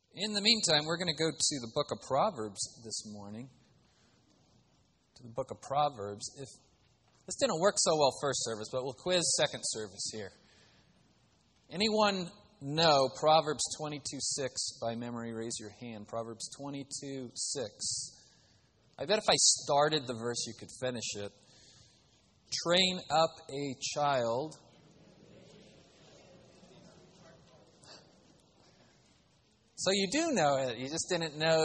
In the meantime, we're going to go to the book of Proverbs this morning. To the book of Proverbs. If this didn't work so well first service, but we'll quiz second service here. Anyone know Proverbs 22:6 by memory? Raise your hand. Proverbs 22:6. I bet if I started the verse, you could finish it. Train up a child. So you do know it. You just didn't know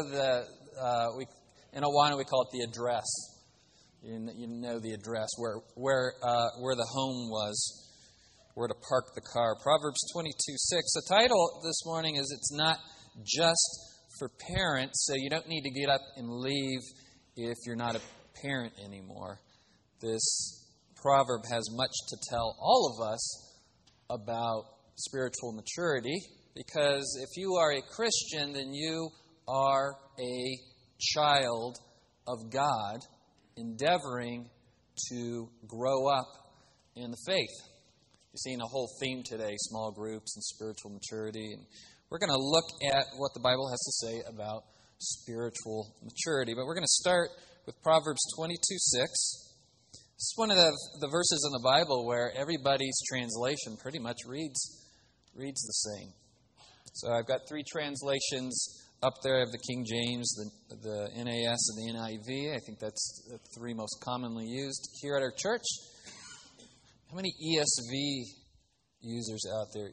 in Awana we call it the address. You know the address where the home was, where to park the car. Proverbs 22:6. The title this morning is "It's Not Just for Parents," so you don't need to get up and leave if you're not a parent anymore. This proverb has much to tell all of us about spiritual maturity. Because if you are a Christian, then you are a child of God, endeavoring to grow up in the faith. You're seeing a whole theme today, small groups and spiritual maturity. And we're going to look at what the Bible has to say about spiritual maturity. But we're going to start with Proverbs 22:6. This is one of the verses in the Bible where everybody's translation pretty much reads the same. So I've got three translations up there. I have the King James, the NAS, and the NIV. I think that's the three most commonly used here at our church. How many ESV users out there?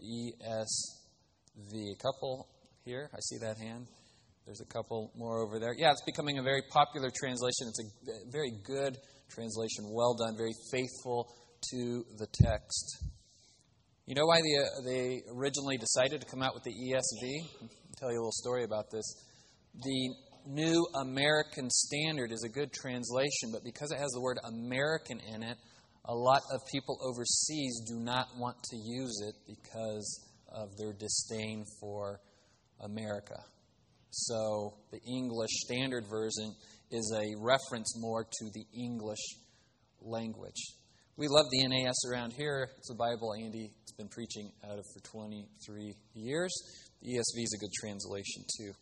ESV. A couple here. I see that hand. There's a couple more over there. Yeah, it's becoming a very popular translation. It's a very good translation. Well done. Very faithful to the text. You know why they originally decided to come out with the ESV? I'll tell you a little story about this. The New American Standard is a good translation, but because it has the word American in it, a lot of people overseas do not want to use it because of their disdain for America. So the English Standard Version is a reference more to the English language. We love the NAS around here. It's a Bible Andy has been preaching out of for 23 years. The ESV is a good translation too.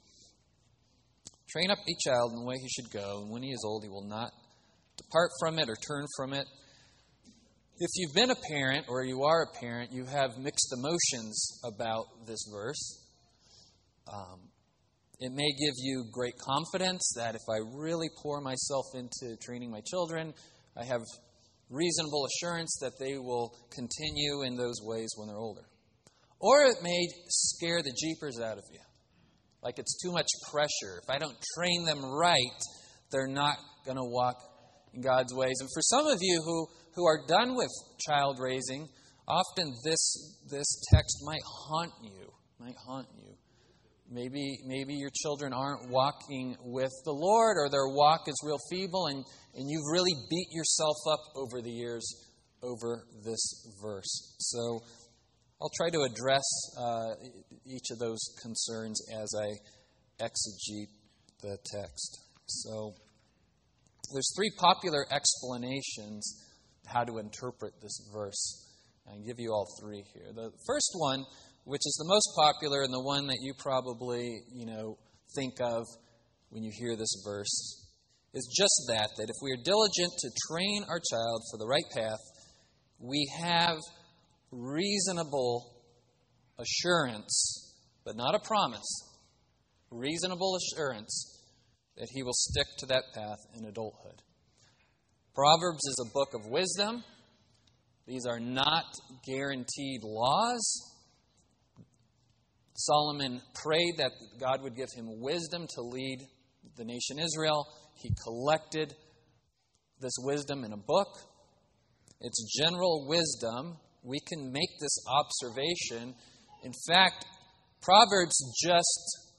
Train up a child in the way he should go, and when he is old, he will not depart from it or turn from it. If you've been a parent or you are a parent, you have mixed emotions about this verse. It may give you great confidence that if I really pour myself into training my children, I have reasonable assurance that they will continue in those ways when they're older. Or it may scare the jeepers out of you. Like it's too much pressure. If I don't train them right, they're not going to walk in God's ways. And for some of you who are done with child raising, often this text might haunt you. Maybe your children aren't walking with the Lord, or their walk is real feeble, and you've really beat yourself up over the years over this verse. So I'll try to address each of those concerns as I exegete the text. So there's three popular explanations how to interpret this verse. I can give you all three here. The first one, which is the most popular and the one that you probably, think of when you hear this verse, is just that if we are diligent to train our child for the right path, we have reasonable assurance, but not a promise, reasonable assurance that he will stick to that path in adulthood. Proverbs is a book of wisdom. These are not guaranteed laws. Solomon prayed that God would give him wisdom to lead the nation Israel. He collected this wisdom in a book. It's general wisdom. We can make this observation. In fact, Proverbs just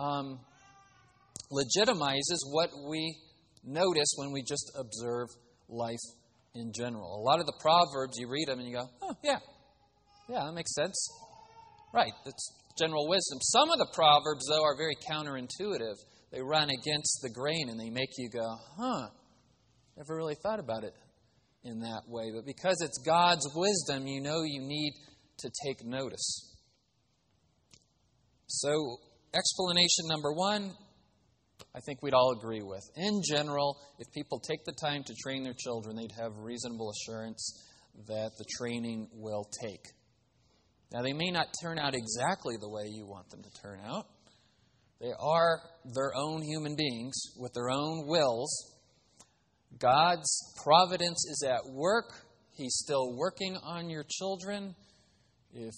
legitimizes what we notice when we just observe life in general. A lot of the Proverbs, you read them and you go, oh, yeah, that makes sense. Right, it's general wisdom. Some of the Proverbs, though, are very counterintuitive. They run against the grain and they make you go, never really thought about it in that way. But because it's God's wisdom, you need to take notice. So explanation number one, I think we'd all agree with. In general, if people take the time to train their children, they'd have reasonable assurance that the training will take. Now, they may not turn out exactly the way you want them to turn out. They are their own human beings with their own wills. God's providence is at work. He's still working on your children. If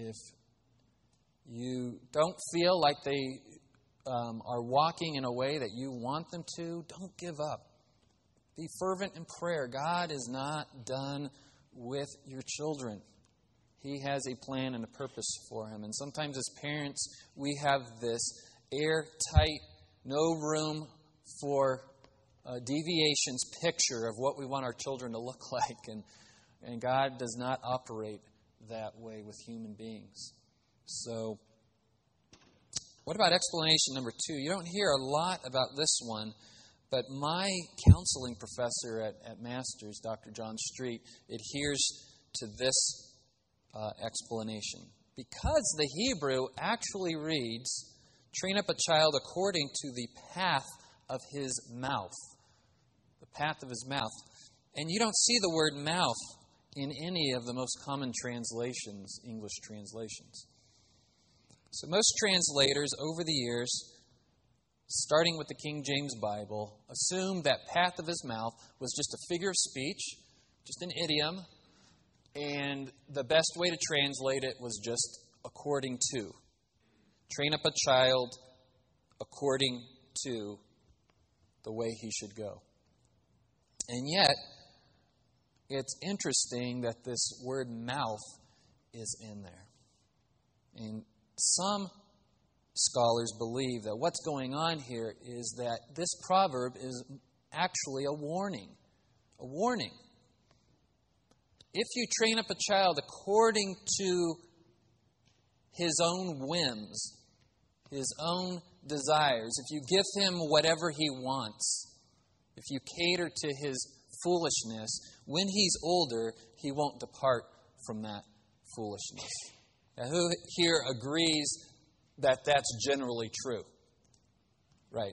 you don't feel like they are walking in a way that you want them to, don't give up. Be fervent in prayer. God is not done with your children. He has a plan and a purpose for him. And sometimes as parents, we have this airtight, no room for deviations picture of what we want our children to look like. And God does not operate that way with human beings. So, what about explanation number two? You don't hear a lot about this one, but my counseling professor at Masters, Dr. John Street, adheres to this explanation. Because the Hebrew actually reads, train up a child according to the path of his mouth. The path of his mouth. And you don't see the word mouth in any of the most common translations, English translations. So most translators over the years, starting with the King James Bible, assumed that path of his mouth was just a figure of speech, just an idiom, and the best way to translate it was just according to. Train up a child according to the way he should go. And yet, it's interesting that this word mouth is in there. And some scholars believe that what's going on here is that this proverb is actually a warning. A warning. If you train up a child according to his own whims, his own desires, if you give him whatever he wants, if you cater to his foolishness, when he's older, he won't depart from that foolishness. Now, who here agrees that that's generally true? Right.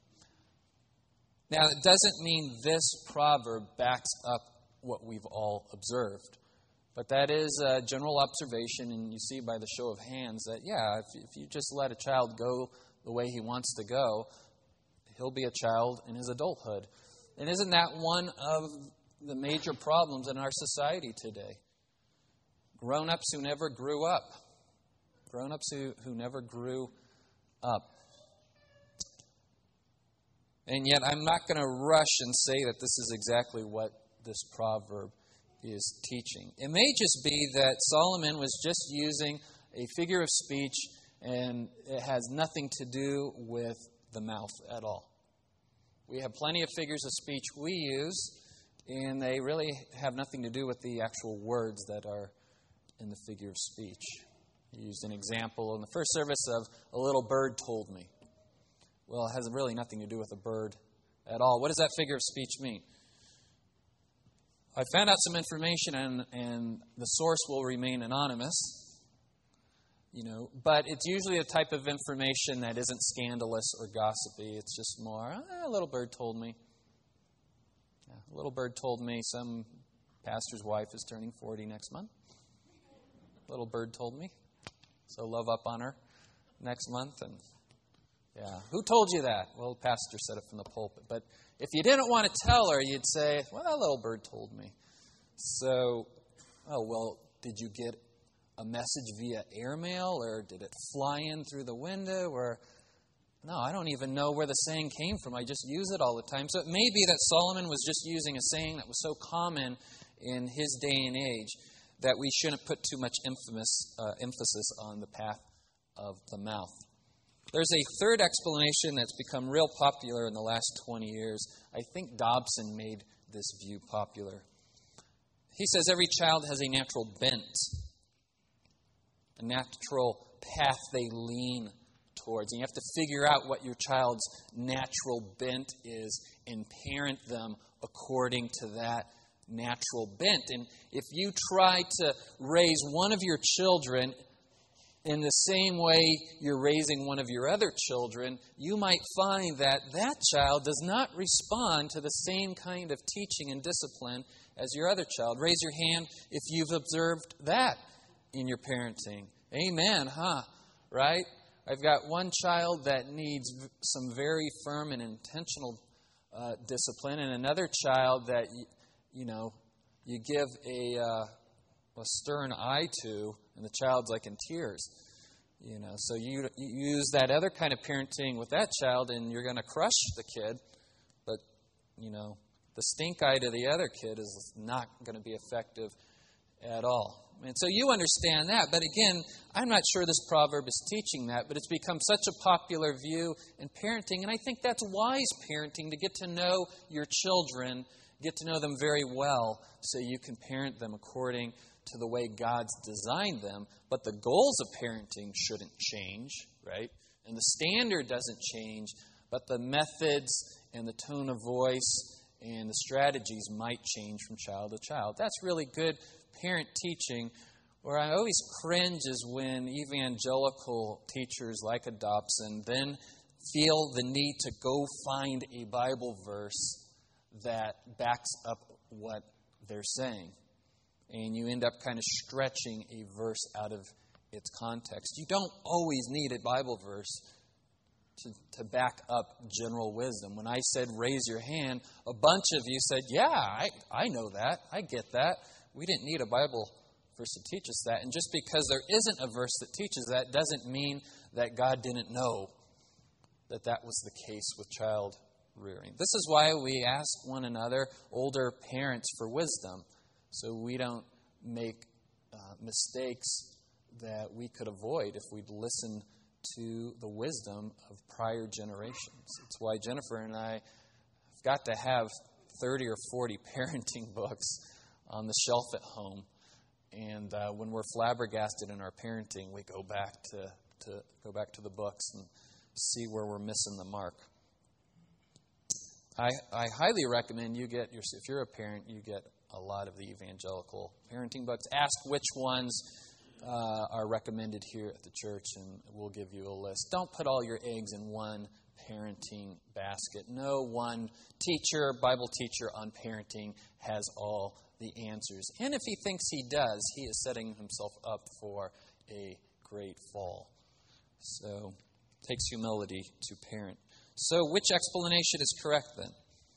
Now, it doesn't mean this proverb backs up what we've all observed. But that is a general observation, and you see by the show of hands that, if you just let a child go the way he wants to go, he'll be a child in his adulthood. And isn't that one of the major problems in our society today? Grown-ups who never grew up. Grown-ups who never grew up. And yet I'm not going to rush and say that this is exactly what this proverb is teaching. It may just be that Solomon was just using a figure of speech and it has nothing to do with the mouth at all. We have plenty of figures of speech we use, and they really have nothing to do with the actual words that are in the figure of speech. He used an example in the first service of a little bird told me. Well, it has really nothing to do with a bird at all. What does that figure of speech mean? I found out some information, and the source will remain anonymous. But it's usually a type of information that isn't scandalous or gossipy. It's just more, a little bird told me. A little bird told me some pastor's wife is turning 40 next month. Little bird told me. So love up on her next month. And who told you that? Well, the pastor said it from the pulpit. But if you didn't want to tell her, you'd say, well, that little bird told me. So, did you get a message via airmail, or did it fly in through the window? Or no, I don't even know where the saying came from. I just use it all the time. So it may be that Solomon was just using a saying that was so common in his day and age that we shouldn't put too much emphasis on the path of the mouth. There's a third explanation that's become real popular in the last 20 years. I think Dobson made this view popular. He says every child has a natural bent, a natural path they lean towards. And you have to figure out what your child's natural bent is and parent them according to that natural bent. And if you try to raise one of your children in the same way you're raising one of your other children, you might find that that child does not respond to the same kind of teaching and discipline as your other child. Raise your hand if you've observed that in your parenting. Amen, huh? Right? I've got one child that needs some very firm and intentional discipline, and another child that, you give a stern eye to, and the child's like in tears. So you use that other kind of parenting with that child, and you're going to crush the kid. But, the stink eye to the other kid is not going to be effective at all. And so you understand that. But again, I'm not sure this proverb is teaching that, but it's become such a popular view in parenting. And I think that's wise parenting, to get to know your children, get to know them very well, so you can parent them according to the way God's designed them. But the goals of parenting shouldn't change, right? And the standard doesn't change, but the methods and the tone of voice and the strategies might change from child to child. That's really good parent teaching. Where I always cringe is when evangelical teachers like a Dobson then feel the need to go find a Bible verse that backs up what they're saying. And you end up kind of stretching a verse out of its context. You don't always need a Bible verse to back up general wisdom. When I said raise your hand, a bunch of you said, yeah, I know that. I get that. We didn't need a Bible verse to teach us that. And just because there isn't a verse that teaches that doesn't mean that God didn't know that that was the case with child rearing. This is why we ask one another, older parents, for wisdom, so we don't make mistakes that we could avoid if we'd listen to the wisdom of prior generations. It's why Jennifer and I have got to have 30 or 40 parenting books on the shelf at home. And when we're flabbergasted in our parenting, we go back to the books and see where we're missing the mark. I highly recommend you get, if you're a parent, you get a lot of the evangelical parenting books. Ask which ones are recommended here at the church, and we'll give you a list. Don't put all your eggs in one parenting basket. No one teacher, Bible teacher on parenting has all the answers. And if he thinks he does, he is setting himself up for a great fall. So it takes humility to parent. So which explanation is correct then?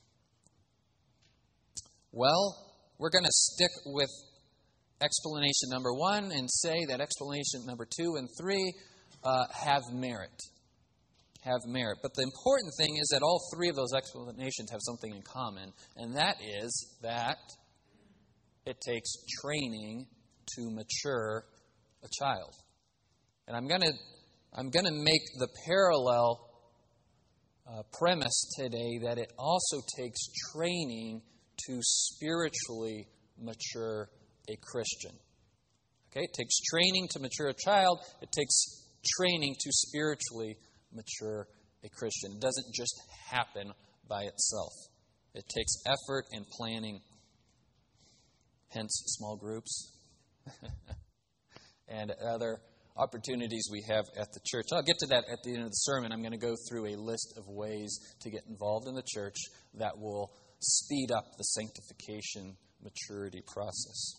Well, we're going to stick with explanation number 1 and say that explanation number 2 and 3 have merit. Have merit. But the important thing is that all 3 of those explanations have something in common, and that is that it takes training to mature a child. And I'm going to make the parallel premise today that it also takes training to spiritually mature a Christian. Okay, it takes training to mature a child. It takes training to spiritually mature a Christian. It doesn't just happen by itself. It takes effort and planning. Hence, small groups and other opportunities we have at the church. I'll get to that at the end of the sermon. I'm going to go through a list of ways to get involved in the church that will speed up the sanctification maturity process.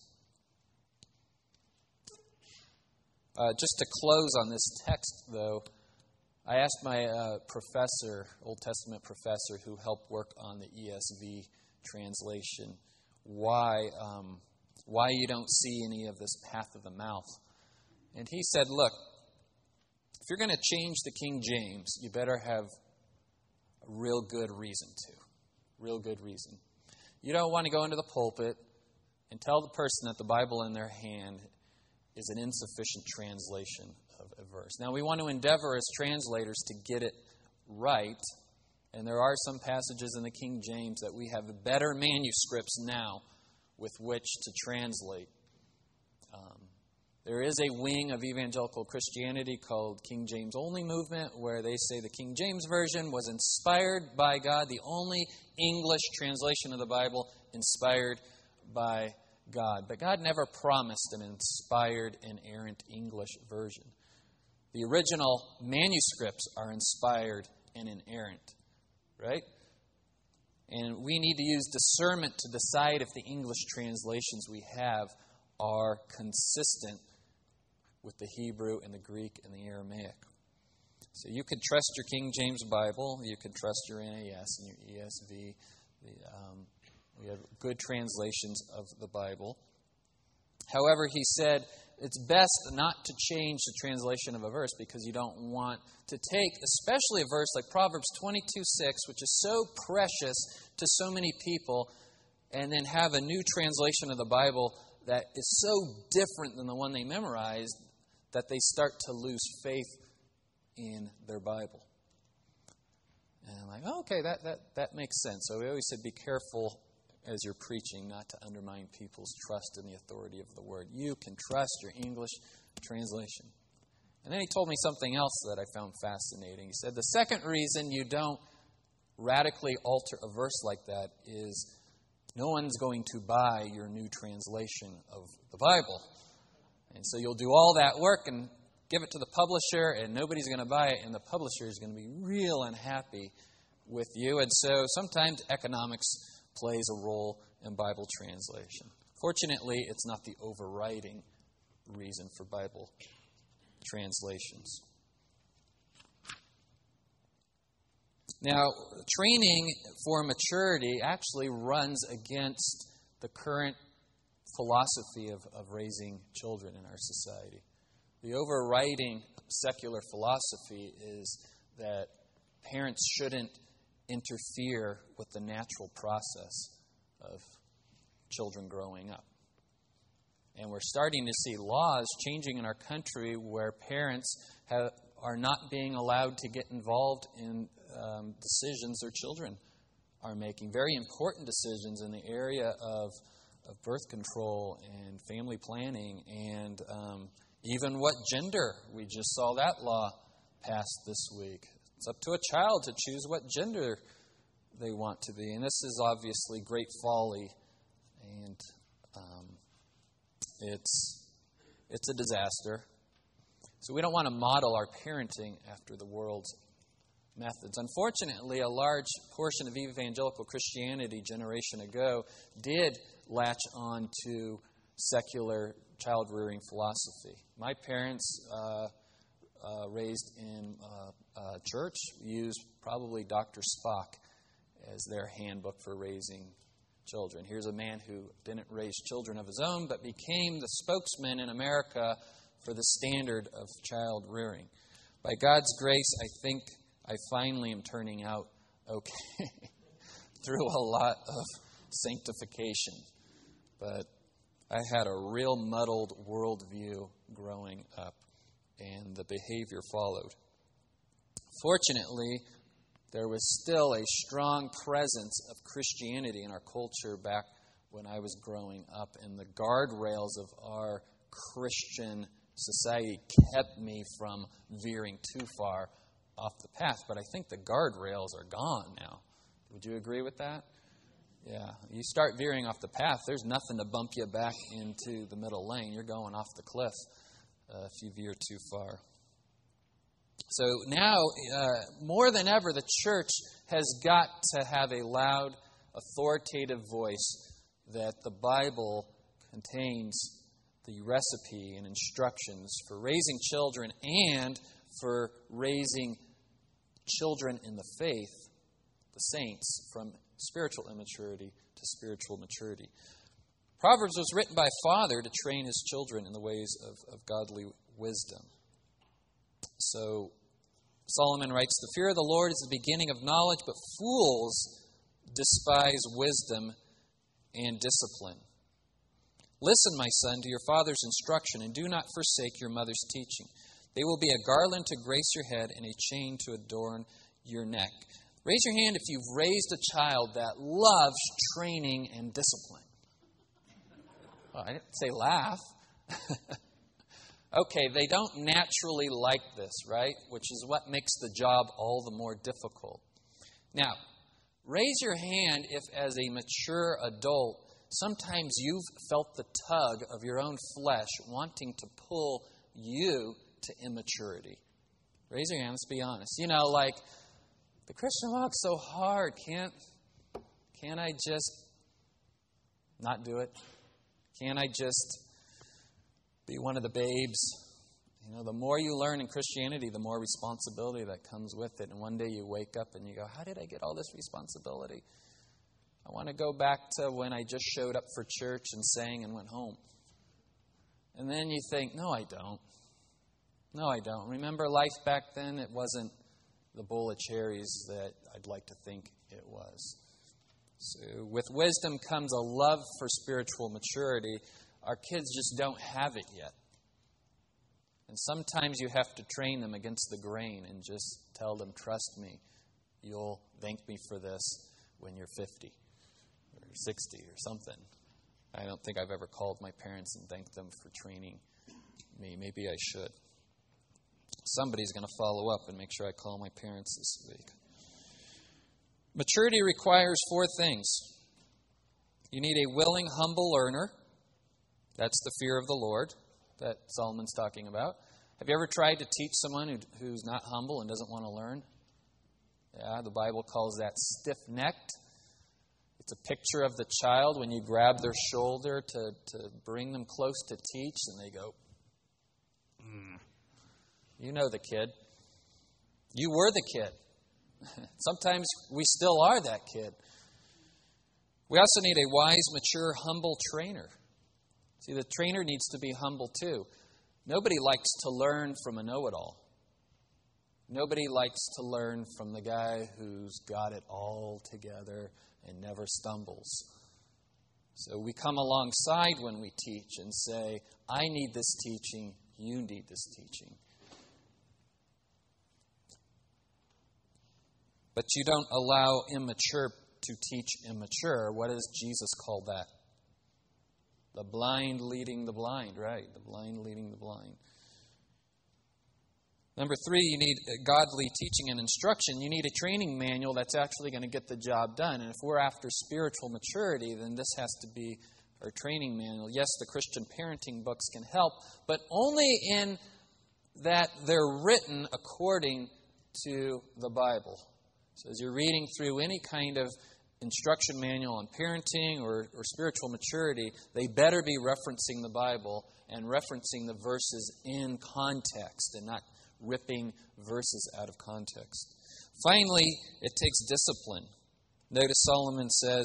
Just to close on this text, though, I asked my professor, Old Testament professor, who helped work on the ESV translation, why you don't see any of this path of the mouth. And he said, look, if you're going to change the King James, you better have a real good reason to. Real good reason. You don't want to go into the pulpit and tell the person that the Bible in their hand is an insufficient translation of a verse. Now, we want to endeavor as translators to get it right. And there are some passages in the King James that we have better manuscripts now with which to translate. There is a wing of evangelical Christianity called King James Only Movement, where they say the King James Version was inspired by God, the only English translation of the Bible inspired by God. But God never promised an inspired, inerrant English version. The original manuscripts are inspired and inerrant, right? And we need to use discernment to decide if the English translations we have are consistent with the Hebrew and the Greek and the Aramaic. So you can trust your King James Bible, you can trust your NAS and your ESV. We have good translations of the Bible. However, he said it's best not to change the translation of a verse because you don't want to take, especially a verse like Proverbs 22:6, which is so precious to so many people, and then have a new translation of the Bible that is so different than the one they memorized that they start to lose faith in their Bible. And I'm like, oh, okay, that makes sense. So we always said be careful as you're preaching not to undermine people's trust in the authority of the Word. You can trust your English translation. And then he told me something else that I found fascinating. He said the second reason you don't radically alter a verse like that is no one's going to buy your new translation of the Bible. And so you'll do all that work and give it to the publisher, and nobody's going to buy it, and the publisher is going to be real unhappy with you. And so sometimes economics plays a role in Bible translation. Fortunately, it's not the overriding reason for Bible translations. Now, training for maturity actually runs against the current philosophy of raising children in our society. The overriding secular philosophy is that parents shouldn't interfere with the natural process of children growing up. And we're starting to see laws changing in our country where parents are not being allowed to get involved in decisions their children are making. Very important decisions in the area of birth control and family planning and even what gender. We just saw that law passed this week. It's up to a child to choose what gender they want to be. And this is obviously great folly, and it's a disaster. So we don't want to model our parenting after the world's methods. Unfortunately, a large portion of evangelical Christianity generation ago did latch on to secular child-rearing philosophy. My parents, raised in church, used probably Dr. Spock as their handbook for raising children. Here's a man who didn't raise children of his own, but became the spokesman in America for the standard of child rearing. By God's grace, I think I finally am turning out okay through a lot of sanctification. But I had a real muddled worldview growing up, and the behavior followed. Fortunately, there was still a strong presence of Christianity in our culture back when I was growing up, and the guardrails of our Christian society kept me from veering too far off the path. But I think the guardrails are gone now. Would you agree with that? Yeah. You start veering off the path, there's nothing to bump you back into the middle lane. You're going off the cliff if you veer too far. So now, more than ever, the church has got to have a loud, authoritative voice that the Bible contains the recipe and instructions for raising children and for raising children in the faith, the saints, from spiritual immaturity to spiritual maturity. Proverbs was written by a father to train his children in the ways of godly wisdom. So Solomon writes, "The fear of the Lord is the beginning of knowledge, but fools despise wisdom and discipline. Listen, my son, to your father's instruction, and do not forsake your mother's teaching. They will be a garland to grace your head and a chain to adorn your neck." Raise your hand if you've raised a child that loves training and discipline. Well, I didn't say laugh. Okay, they don't naturally like this, right? Which is what makes the job all the more difficult. Now, raise your hand if, as a mature adult, sometimes you've felt the tug of your own flesh wanting to pull you to immaturity? Raise your hand, let's be honest. You know, like, the Christian walk's so hard. Can't I just not do it? Can't I just be one of the babes? You know, the more you learn in Christianity, the more responsibility that comes with it. And one day you wake up and you go, how did I get all this responsibility? I want to go back to when I just showed up for church and sang and went home. And then you think, no, I don't. No, I don't. Remember life back then? It wasn't the bowl of cherries that I'd like to think it was. So with wisdom comes a love for spiritual maturity. Our kids just don't have it yet. And sometimes you have to train them against the grain and just tell them, trust me, you'll thank me for this when you're 50 or 60 or something. I don't think I've ever called my parents and thanked them for training me. Maybe I should. Somebody's going to follow up and make sure I call my parents this week. Maturity requires 4 things. You need a willing, humble learner. That's the fear of the Lord that Solomon's talking about. Have you ever tried to teach someone who's not humble and doesn't want to learn? Yeah, the Bible calls that stiff-necked. It's a picture of the child when you grab their shoulder to bring them close to teach, and they go, You know the kid. You were the kid. Sometimes we still are that kid. We also need a wise, mature, humble trainer. See, the trainer needs to be humble too. Nobody likes to learn from a know-it-all. Nobody likes to learn from the guy who's got it all together and never stumbles. So we come alongside when we teach and say, I need this teaching, you need this teaching. But you don't allow immature to teach immature. What does Jesus call that? The blind leading the blind, right? The blind leading the blind. Number 3, you need godly teaching and instruction. You need a training manual that's actually going to get the job done. And if we're after spiritual maturity, then this has to be our training manual. Yes, the Christian parenting books can help, but only in that they're written according to the Bible. So as you're reading through any kind of instruction manual on parenting or spiritual maturity, they better be referencing the Bible and referencing the verses in context and not ripping verses out of context. Finally, it takes discipline. Notice Solomon says,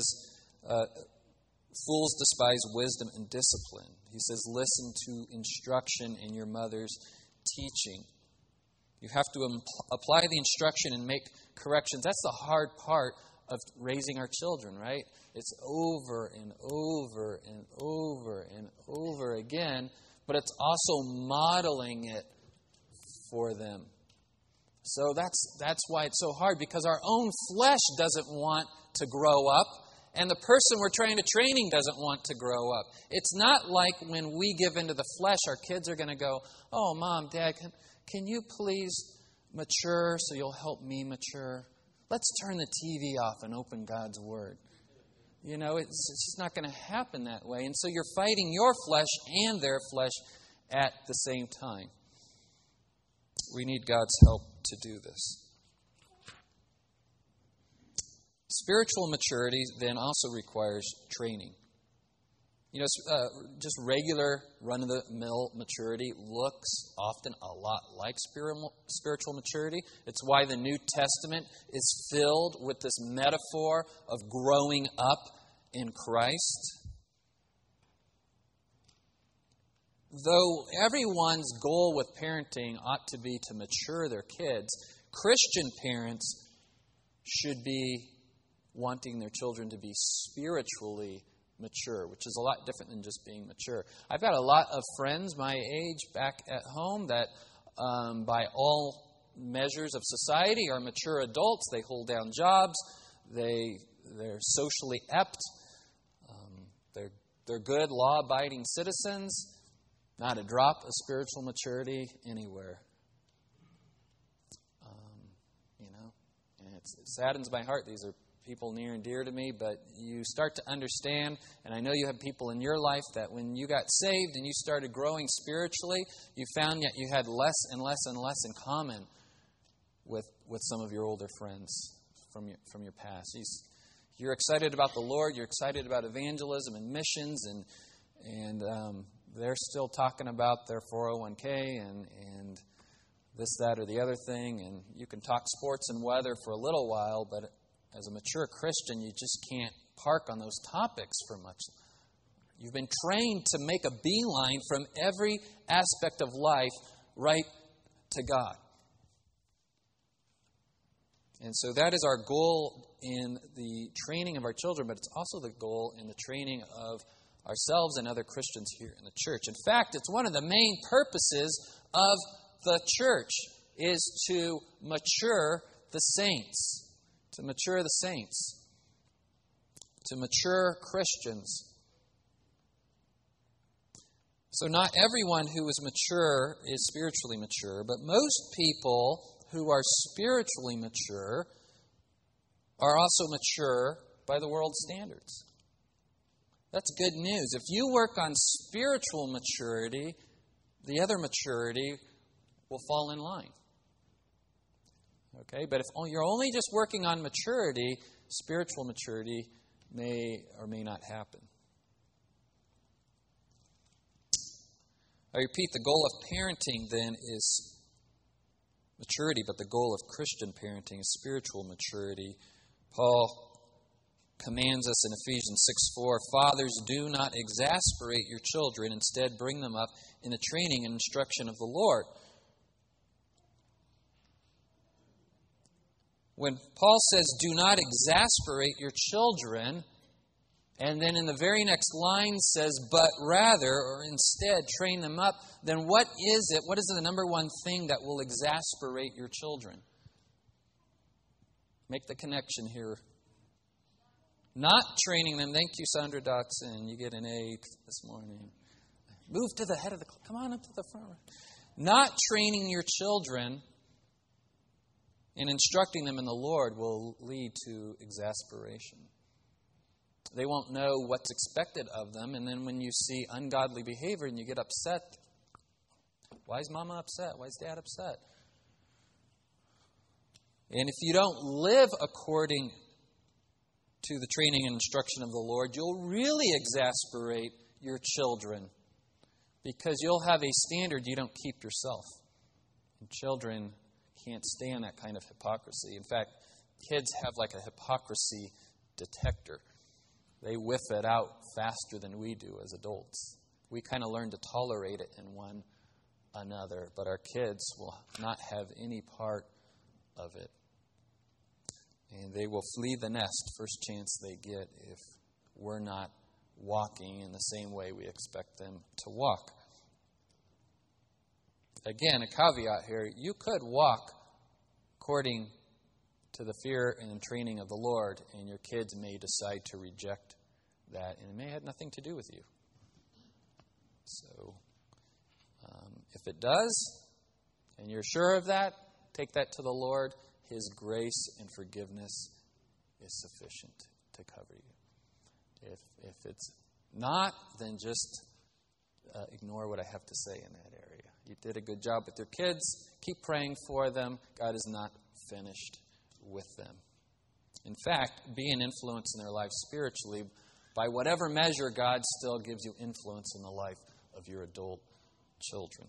fools despise wisdom and discipline. He says, listen to instruction in your mother's teaching. You have to apply the instruction and make corrections. That's the hard part of raising our children, right? It's over and over and over and over again, but it's also modeling it for them. So that's why it's so hard, because our own flesh doesn't want to grow up, and the person we're trying to training doesn't want to grow up. It's not like when we give into the flesh, our kids are going to go, oh, Mom, Dad, can you please mature so you'll help me mature? Let's turn the TV off and open God's Word. You know, it's just not going to happen that way. And so you're fighting your flesh and their flesh at the same time. We need God's help to do this. Spiritual maturity then also requires training. You know, just regular run-of-the-mill maturity looks often a lot like spiritual maturity. It's why the New Testament is filled with this metaphor of growing up in Christ. Though everyone's goal with parenting ought to be to mature their kids, Christian parents should be wanting their children to be spiritually mature, which is a lot different than just being mature. I've got a lot of friends my age back at home that, by all measures of society, are mature adults. They hold down jobs. They're socially apt. They're good, law-abiding citizens. Not a drop of spiritual maturity anywhere. You know, and it saddens my heart. These are people near and dear to me, but you start to understand, and I know you have people in your life that when you got saved and you started growing spiritually, you found that you had less and less and less in common with some of your older friends from your past. You're excited about the Lord, you're excited about evangelism and missions, and they're still talking about their 401k and this, that, or the other thing, and you can talk sports and weather for a little while, but as a mature Christian, you just can't park on those topics for much. You've been trained to make a beeline from every aspect of life right to God. And so that is our goal in the training of our children, but it's also the goal in the training of ourselves and other Christians here in the church. In fact, it's one of the main purposes of the church is to mature the saints. To mature the saints. To mature Christians. So not everyone who is mature is spiritually mature, but most people who are spiritually mature are also mature by the world's standards. That's good news. If you work on spiritual maturity, the other maturity will fall in line. Okay? But if you're only just working on maturity, spiritual maturity may or may not happen. I repeat, the goal of parenting then is maturity, but the goal of Christian parenting is spiritual maturity. Paul commands us in Ephesians 6:4, "Fathers, do not exasperate your children. Instead, bring them up in the training and instruction of the Lord." When Paul says, "Do not exasperate your children," and then in the very next line says, "but rather," or instead, train them up, then what is it? What is the number one thing that will exasperate your children? Make the connection here. Not training them. Thank you, Sandra Dotson. You get an A this morning. Move to the head of the class. Come on up to the front. Not training your children and instructing them in the Lord will lead to exasperation. They won't know what's expected of them, and then when you see ungodly behavior and you get upset, why is Mama upset? Why is Dad upset? And if you don't live according to the training and instruction of the Lord, you'll really exasperate your children because you'll have a standard you don't keep yourself. And children can't stand that kind of hypocrisy. In fact, kids have like a hypocrisy detector. They whiff it out faster than we do as adults. We kind of learn to tolerate it in one another, but our kids will not have any part of it. And they will flee the nest first chance they get if we're not walking in the same way we expect them to walk. Again, a caveat here. You could walk according to the fear and training of the Lord, and your kids may decide to reject that, and it may have nothing to do with you. So, if it does, and you're sure of that, take that to the Lord. His grace and forgiveness is sufficient to cover you. If it's not, then just ignore what I have to say in that area. You did a good job with your kids. Keep praying for them. God is not finished with them. In fact, be an influence in their life spiritually. By whatever measure, God still gives you influence in the life of your adult children.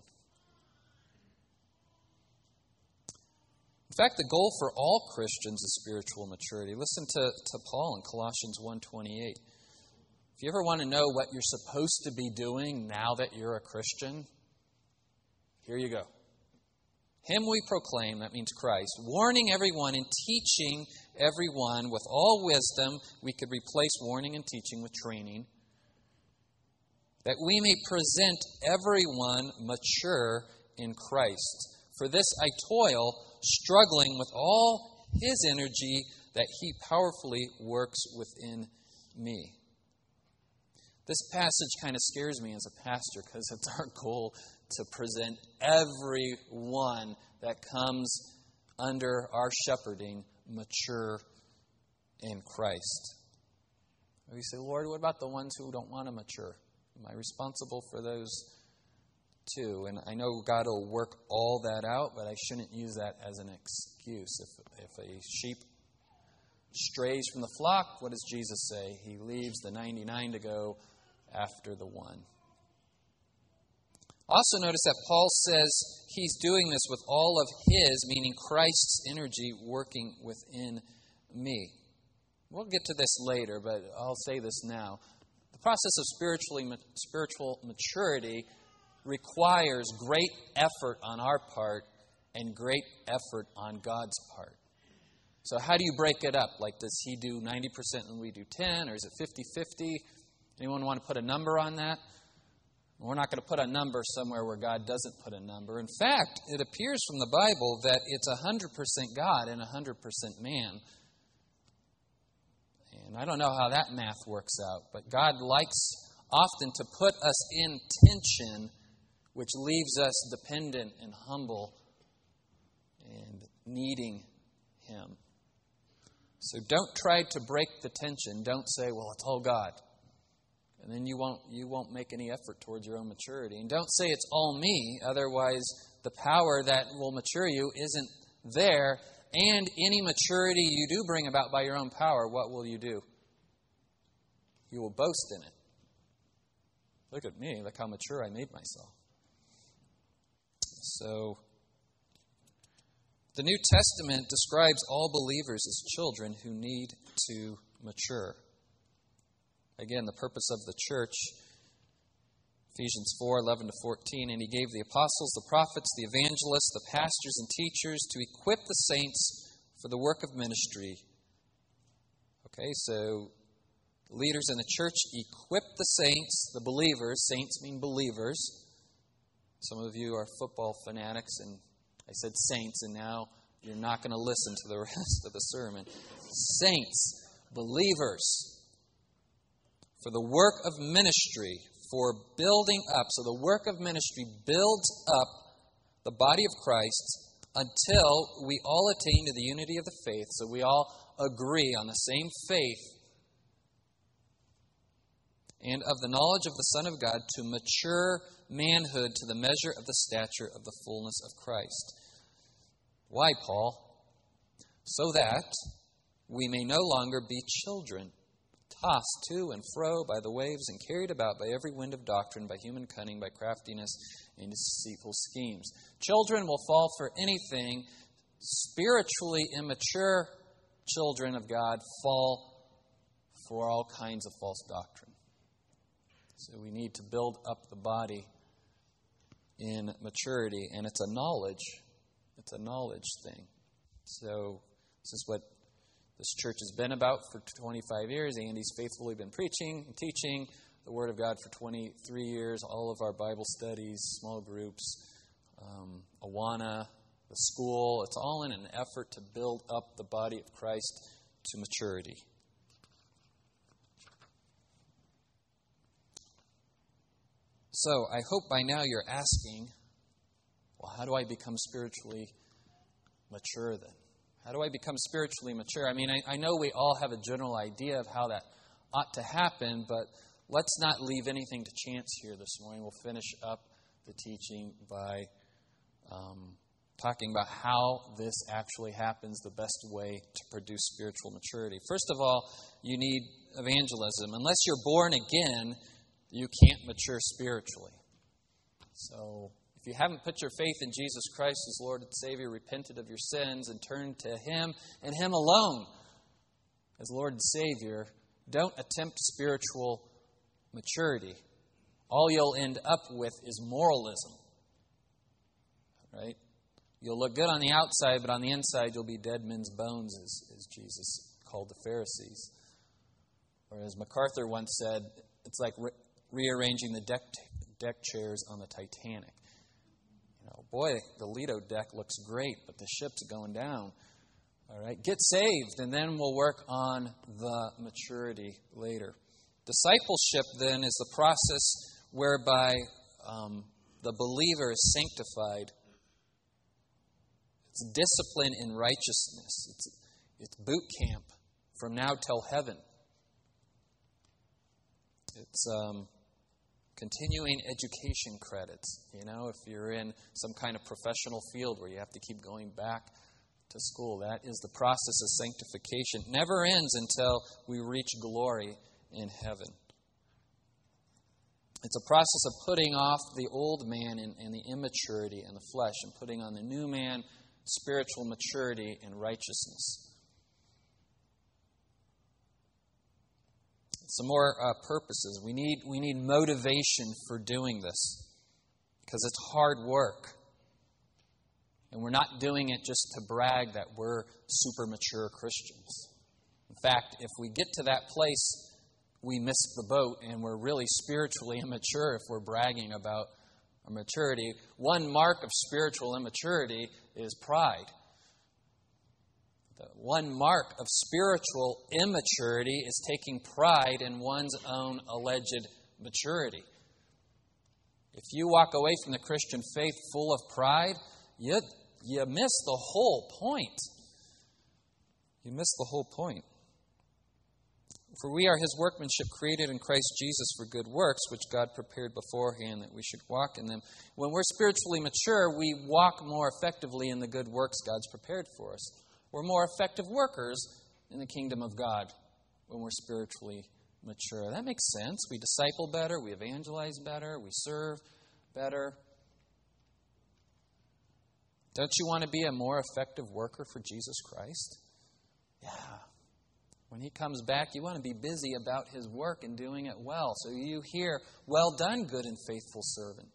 In fact, the goal for all Christians is spiritual maturity. Listen to Paul in Colossians 1:28. If you ever want to know what you're supposed to be doing now that you're a Christian, here you go. Him we proclaim, that means Christ, warning everyone and teaching everyone with all wisdom. We could replace warning and teaching with training. That we may present everyone mature in Christ. For this I toil, struggling with all His energy that He powerfully works within me. This passage kind of scares me as a pastor because it's our goal to present everyone that comes under our shepherding mature in Christ. We say, Lord, what about the ones who don't want to mature? Am I responsible for those too? And I know God will work all that out, but I shouldn't use that as an excuse. If a sheep strays from the flock, what does Jesus say? He leaves the 99 to go after the one. Also notice that Paul says he's doing this with all of his, meaning Christ's energy working within me. We'll get to this later, but I'll say this now. The process of spiritual maturity requires great effort on our part and great effort on God's part. So how do you break it up? Like, does he do 90% and we do 10, or is it 50-50? Anyone want to put a number on that? We're not going to put a number somewhere where God doesn't put a number. In fact, it appears from the Bible that it's 100% God and 100% man. And I don't know how that math works out, but God likes often to put us in tension, which leaves us dependent and humble and needing Him. So don't try to break the tension. Don't say, well, it's all God. And then you won't make any effort towards your own maturity. And don't say it's all me, otherwise the power that will mature you isn't there. And any maturity you do bring about by your own power, what will you do? You will boast in it. Look at me, look how mature I made myself. So, the New Testament describes all believers as children who need to mature. Again, the purpose of the church, Ephesians 4:11-14, and He gave the apostles, the prophets, the evangelists, the pastors, and teachers to equip the saints for the work of ministry. Okay, so leaders in the church equip the saints, the believers. Saints mean believers. Some of you are football fanatics, and I said saints, and now you're not going to listen to the rest of the sermon. Saints, believers, for the work of ministry, for building up. So the work of ministry builds up the body of Christ until we all attain to the unity of the faith. So we all agree on the same faith and of the knowledge of the Son of God, to mature manhood to the measure of the stature of the fullness of Christ. Why, Paul? So that we may no longer be children, tossed to and fro by the waves and carried about by every wind of doctrine, by human cunning, by craftiness and deceitful schemes. Children will fall for anything. Spiritually immature children of God fall for all kinds of false doctrine. So we need to build up the body in maturity, and it's a knowledge thing. So this is what this church has been about for 25 years. Andy's faithfully been preaching and teaching the Word of God for 23 years. All of our Bible studies, small groups, Awana, the school, it's all in an effort to build up the body of Christ to maturity. So I hope by now you're asking, well, how do I become spiritually mature then? How do I become spiritually mature? I mean, I know we all have a general idea of how that ought to happen, but let's not leave anything to chance here this morning. We'll finish up the teaching by talking about how this actually happens, the best way to produce spiritual maturity. First of all, you need evangelism. Unless you're born again, you can't mature spiritually. So if you haven't put your faith in Jesus Christ as Lord and Savior, repented of your sins, and turned to Him and Him alone as Lord and Savior, don't attempt spiritual maturity. All you'll end up with is moralism. Right? You'll look good on the outside, but on the inside you'll be dead men's bones, as Jesus called the Pharisees. Or as MacArthur once said, it's like rearranging the deck chairs on the Titanic. Boy, the Lido deck looks great, but the ship's going down. All right, get saved, and then we'll work on the maturity later. Discipleship, then, is the process whereby the believer is sanctified. It's discipline in righteousness. It's boot camp from now till heaven. It's continuing education credits. If you're in some kind of professional field where you have to keep going back to school, that is the process of sanctification. It never ends until we reach glory in heaven. It's a process of putting off the old man and the immaturity and the flesh and putting on the new man, spiritual maturity and righteousness. Some more purposes. We need motivation for doing this because it's hard work. And we're not doing it just to brag that we're super mature Christians. In fact, if we get to that place, we miss the boat and we're really spiritually immature if we're bragging about our maturity. One mark of spiritual immaturity is pride. The one mark of spiritual immaturity is taking pride in one's own alleged maturity. If you walk away from the Christian faith full of pride, you miss the whole point. You miss the whole point. For we are His workmanship, created in Christ Jesus for good works, which God prepared beforehand that we should walk in them. When we're spiritually mature, we walk more effectively in the good works God's prepared for us. We're more effective workers in the kingdom of God when we're spiritually mature. That makes sense. We disciple better, we evangelize better, we serve better. Don't you want to be a more effective worker for Jesus Christ? Yeah. When He comes back, you want to be busy about His work and doing it well. So you hear, "Well done, good and faithful servant."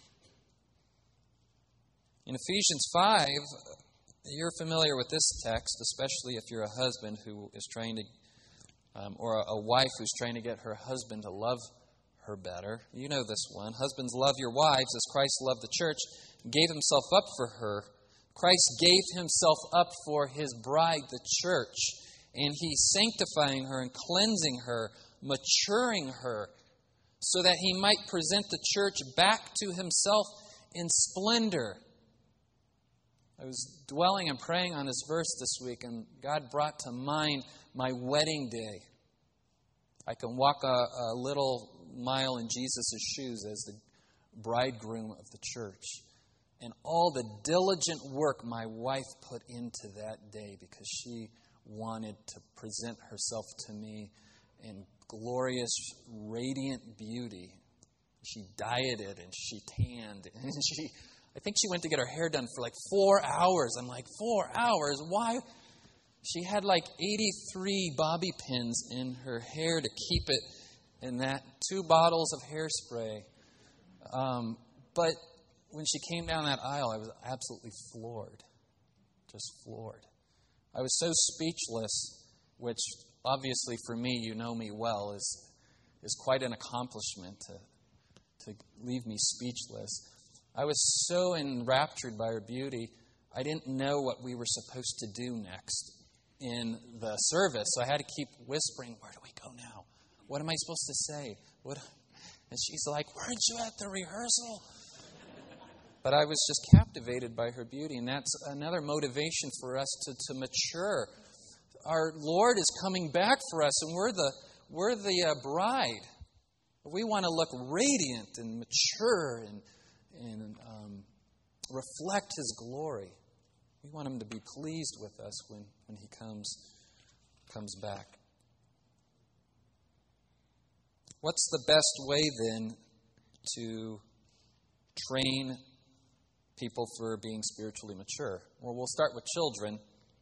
In Ephesians 5, you're familiar with this text, especially if you're a husband who is trying to, or a wife who's trying to get her husband to love her better. You know this one. Husbands, love your wives as Christ loved the church and gave Himself up for her. Christ gave Himself up for His bride, the church. And He's sanctifying her and cleansing her, maturing her, so that He might present the church back to Himself in splendor. I was dwelling and praying on this verse this week, and God brought to mind my wedding day. I can walk a little mile in Jesus' shoes as the bridegroom of the church. And all the diligent work my wife put into that day because she wanted to present herself to me in glorious, radiant beauty. She dieted and she tanned and I think she went to get her hair done for like 4 hours. I'm like, 4 hours? Why? She had like 83 bobby pins in her hair to keep it in that, 2 bottles of hairspray. But when she came down that aisle, I was absolutely floored. Just floored. I was so speechless, which obviously for me, you know me well, is quite an accomplishment to leave me speechless. I was so enraptured by her beauty, I didn't know what we were supposed to do next in the service. So I had to keep whispering, "Where do we go now? What am I supposed to say?" And she's like, "Weren't you at the rehearsal?" But I was just captivated by her beauty, and that's another motivation for us to mature. Our Lord is coming back for us, and we're the bride. We want to look radiant and mature and reflect His glory. We want Him to be pleased with us when He comes back. What's the best way then to train people for being spiritually mature? Well, we'll start with children.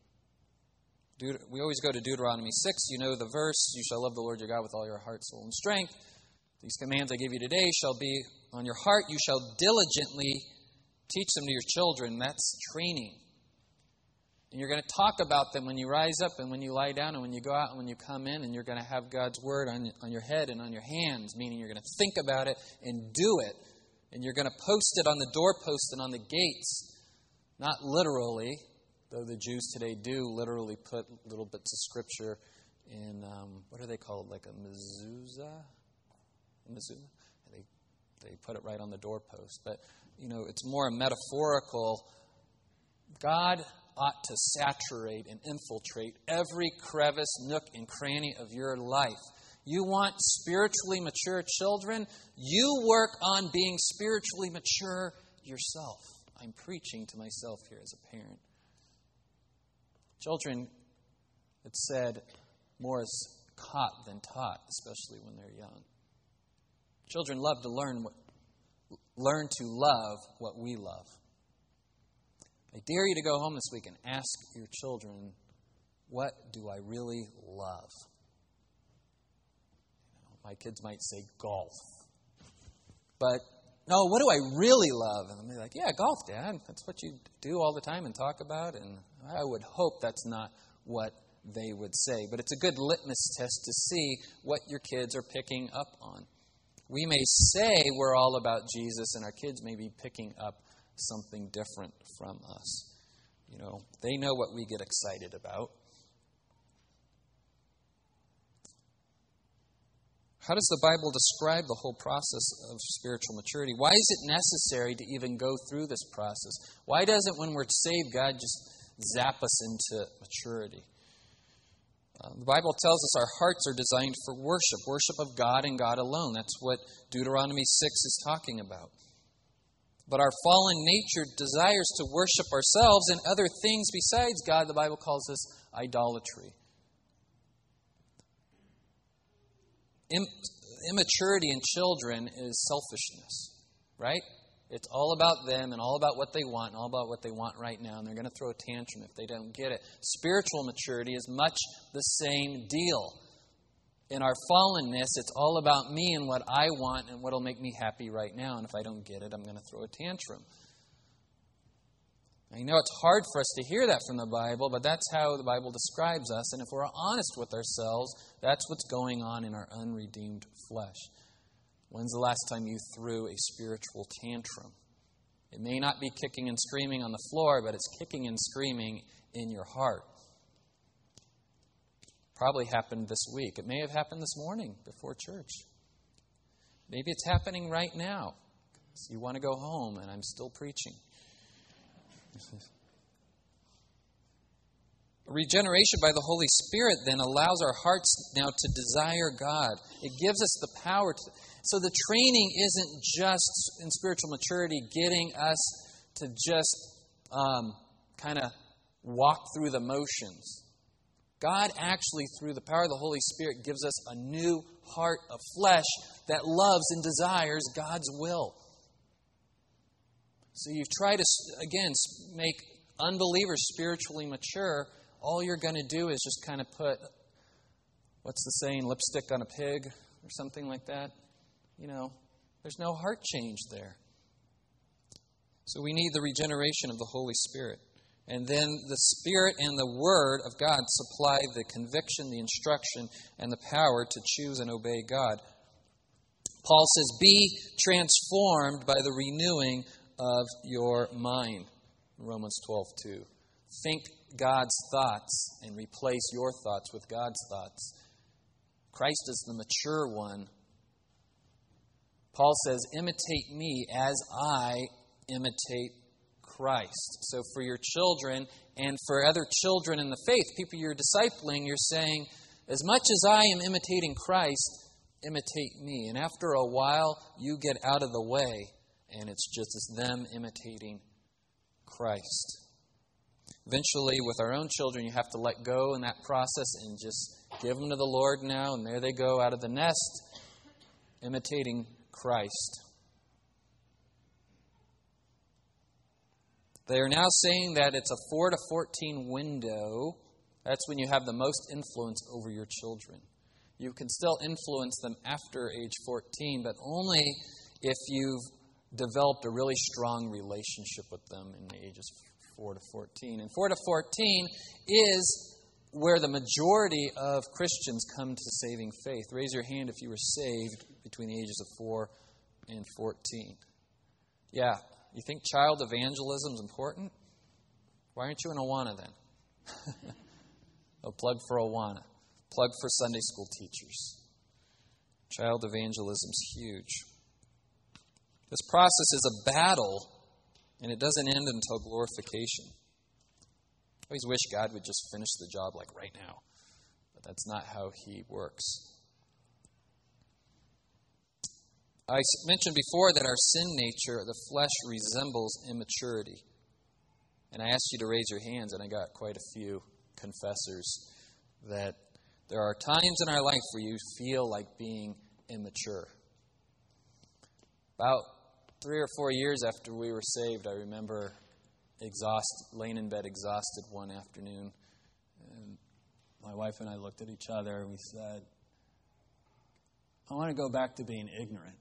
We always go to Deuteronomy 6. You know the verse, "You shall love the Lord your God with all your heart, soul, and strength. These commands I give you today shall be on your heart. You shall diligently teach them to your children." That's training. And you're going to talk about them when you rise up and when you lie down and when you go out and when you come in, and you're going to have God's word on your head and on your hands, meaning you're going to think about it and do it. And you're going to post it on the doorpost and on the gates. Not literally, though the Jews today do literally put little bits of scripture in, what are they called? Like a mezuzah? They put it right on the doorpost. But, it's more a metaphorical. God ought to saturate and infiltrate every crevice, nook, and cranny of your life. You want spiritually mature children? You work on being spiritually mature yourself. I'm preaching to myself here as a parent. Children, it's said, more is caught than taught, especially when they're young. Children love to learn to love what we love. I dare you to go home this week and ask your children, what do I really love? My kids might say golf. But, no, what do I really love? And they'll be like, yeah, golf, Dad. That's what you do all the time and talk about. And I would hope that's not what they would say. But it's a good litmus test to see what your kids are picking up on. We may say we're all about Jesus, and our kids may be picking up something different from us. You know, they know what we get excited about. How does the Bible describe the whole process of spiritual maturity? Why is it necessary to even go through this process? Why doesn't, when we're saved, God just zap us into maturity? The Bible tells us our hearts are designed for worship of God and God alone. That's what Deuteronomy 6 is talking about. But our fallen nature desires to worship ourselves and other things besides God. The Bible calls this idolatry. Immaturity in children is selfishness, right? It's all about them and all about what they want and all about what they want right now, and they're going to throw a tantrum if they don't get it. Spiritual maturity is much the same deal. In our fallenness, it's all about me and what I want and what will make me happy right now, and if I don't get it, I'm going to throw a tantrum. I know it's hard for us to hear that from the Bible, but that's how the Bible describes us. And if we're honest with ourselves, that's what's going on in our unredeemed flesh. When's the last time you threw a spiritual tantrum? It may not be kicking and screaming on the floor, but it's kicking and screaming in your heart. Probably happened this week. It may have happened this morning before church. Maybe it's happening right now. So you want to go home, and I'm still preaching. Regeneration by the Holy Spirit then allows our hearts now to desire God. It gives us the power to. So the training isn't just in spiritual maturity getting us to just kind of walk through the motions. God actually, through the power of the Holy Spirit, gives us a new heart of flesh that loves and desires God's will. So you try to, again, make unbelievers spiritually mature. All you're going to do is just kind of put, what's the saying, lipstick on a pig or something like that. You know, there's no heart change there. So we need the regeneration of the Holy Spirit. And then the Spirit and the Word of God supply the conviction, the instruction, and the power to choose and obey God. Paul says, be transformed by the renewing of your mind. Romans 12:2. Think God's thoughts and replace your thoughts with God's thoughts. Christ is the mature one. Paul says, imitate me as I imitate Christ. So for your children and for other children in the faith, people you're discipling, you're saying, as much as I am imitating Christ, imitate me. And after a while, you get out of the way, and it's just as them imitating Christ. Eventually, with our own children, you have to let go in that process and just give them to the Lord now, and there they go out of the nest, imitating Christ. They are now saying that it's a 4 to 14 window. That's when you have the most influence over your children. You can still influence them after age 14, but only if you've developed a really strong relationship with them in the ages 4 to 14. And 4 to 14 is where the majority of Christians come to saving faith. Raise your hand if you were saved between the ages of 4 and 14. Yeah, you think child evangelism is important? Why aren't you in Awana then? A plug for Awana. Plug for Sunday school teachers. Child evangelism is huge. This process is a battle, and it doesn't end until glorification. I always wish God would just finish the job like right now. But that's not how He works. I mentioned before that our sin nature, the flesh, resembles immaturity. And I asked you to raise your hands, and I got quite a few confessors that there are times in our life where you feel like being immature. About 3 or 4 years after we were saved, I remember laying in bed exhausted one afternoon. And my wife and I looked at each other and we said, I want to go back to being ignorant.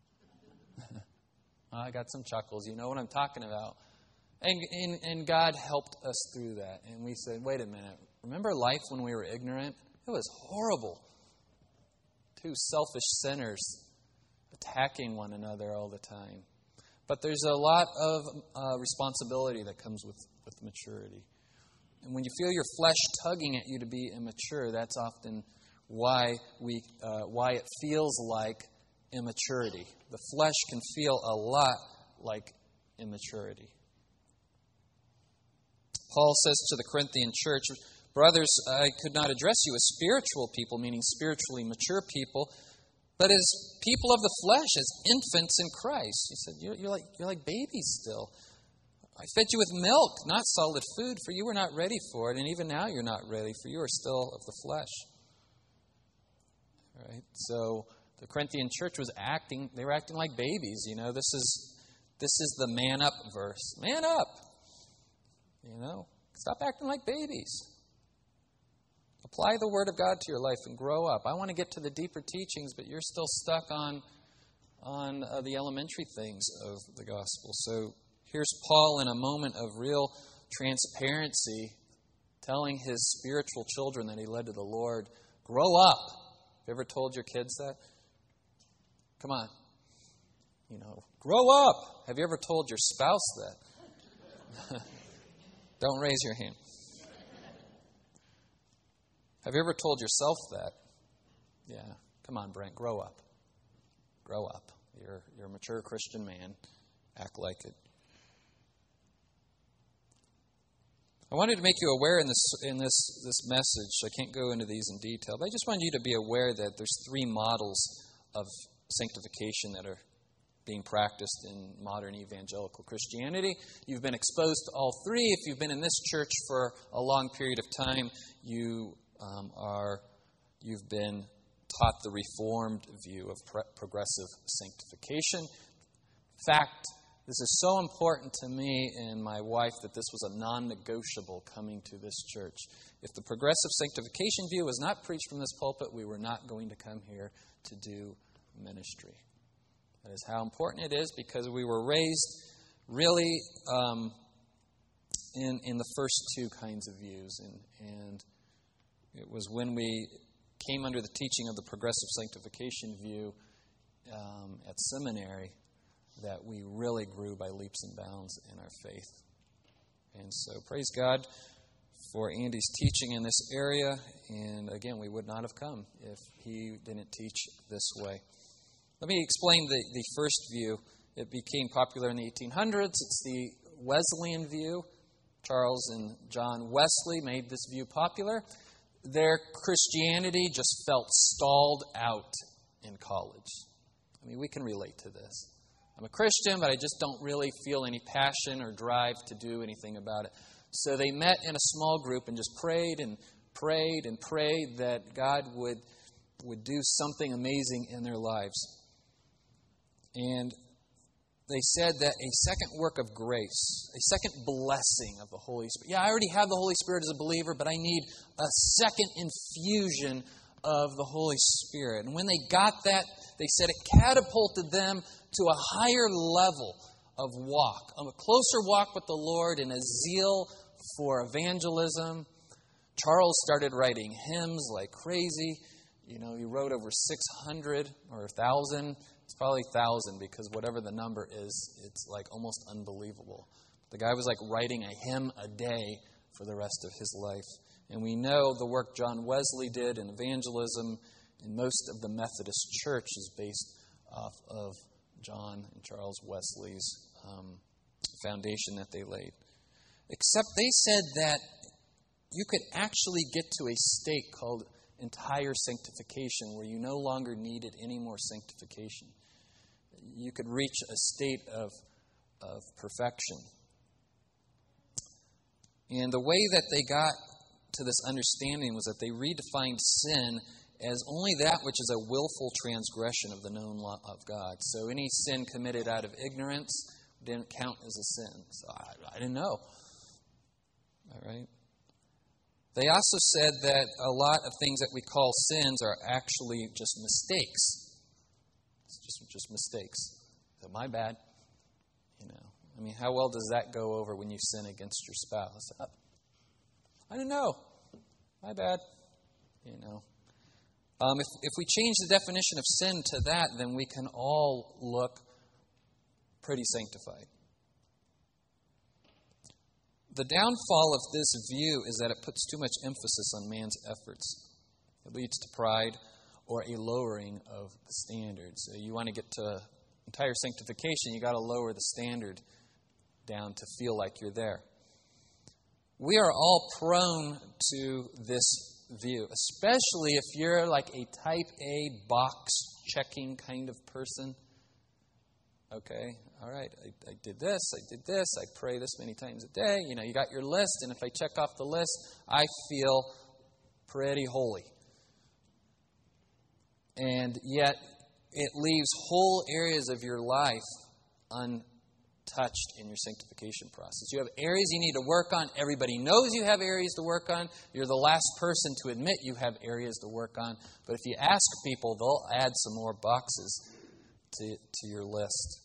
I got some chuckles. You know what I'm talking about. And God helped us through that. And we said, wait a minute. Remember life when we were ignorant? It was horrible. 2 selfish sinners attacking one another all the time. But there's a lot of responsibility that comes with maturity. And when you feel your flesh tugging at you to be immature, that's often why it feels like immaturity. The flesh can feel a lot like immaturity. Paul says to the Corinthian church, brothers, I could not address you as spiritual people, meaning spiritually mature people, but as people of the flesh, as infants in Christ. He said, you're like babies still. I fed you with milk, not solid food, for you were not ready for it, and even now you're not ready, for you are still of the flesh. All right? So the Corinthian church they were acting like babies. You know, this is the man up verse. Man up! You know, stop acting like babies. Apply the Word of God to your life and grow up. I want to get to the deeper teachings, but you're still stuck on the elementary things of the gospel. So here's Paul in a moment of real transparency telling his spiritual children that he led to the Lord, grow up. Have you ever told your kids that? Come on. You know, grow up. Have you ever told your spouse that? Don't raise your hand. Have you ever told yourself that? Yeah. Come on, Brent, grow up. Grow up. You're a mature Christian man. Act like it. I wanted to make you aware in this message. I can't go into these in detail, but I just wanted you to be aware that there's 3 models of sanctification that are being practiced in modern evangelical Christianity. You've been exposed to all 3. If you've been in this church for a long period of time, you've been taught the Reformed view of progressive sanctification. In fact, this is so important to me and my wife that this was a non-negotiable coming to this church. If the progressive sanctification view was not preached from this pulpit, we were not going to come here to do ministry. That is how important it is, because we were raised really in the first 2 kinds of views. And it was when we came under the teaching of the progressive sanctification view at seminary that we really grew by leaps and bounds in our faith. And so praise God for Andy's teaching in this area. And again, we would not have come if he didn't teach this way. Let me explain the first view. It became popular in the 1800s. It's the Wesleyan view. Charles and John Wesley made this view popular. Their Christianity just felt stalled out in college. I mean, we can relate to this. I'm a Christian, but I just don't really feel any passion or drive to do anything about it. So they met in a small group and just prayed and prayed and prayed that God would do something amazing in their lives. And they said that a second work of grace, a second blessing of the Holy Spirit. Yeah, I already have the Holy Spirit as a believer, but I need a second infusion of the Holy Spirit. And when they got that, they said it catapulted them to a higher level of walk, a closer walk with the Lord and a zeal for evangelism. Charles started writing hymns like crazy. You know, he wrote over 600 or 1,000. It's probably 1,000 because whatever the number is, it's like almost unbelievable. The guy was like writing a hymn a day for the rest of his life. And we know the work John Wesley did in evangelism in most of the Methodist Church is based off of John and Charles Wesley's foundation that they laid. Except they said that you could actually get to a state called entire sanctification where you no longer needed any more sanctification. You could reach a state of perfection. And the way that they got to this understanding was that they redefined sin as only that which is a willful transgression of the known law of God. So any sin committed out of ignorance didn't count as a sin. So I didn't know. All right. They also said that a lot of things that we call sins are actually just mistakes. It's just mistakes. So my bad. I mean, how well does that go over when you sin against your spouse? I didn't know. My bad. If we change the definition of sin to that, then we can all look pretty sanctified. The downfall of this view is that it puts too much emphasis on man's efforts. It leads to pride or a lowering of the standards. So you want to get to entire sanctification, you got to lower the standard down to feel like you're there. We are all prone to this view, especially if you're like a type A box-checking kind of person. Okay, all right, I did this, I pray this many times a day. You got your list, and if I check off the list, I feel pretty holy. And yet, it leaves whole areas of your life untouched in your sanctification process. You have areas you need to work on. Everybody knows you have areas to work on. You're the last person to admit you have areas to work on. But if you ask people, they'll add some more boxes to your list.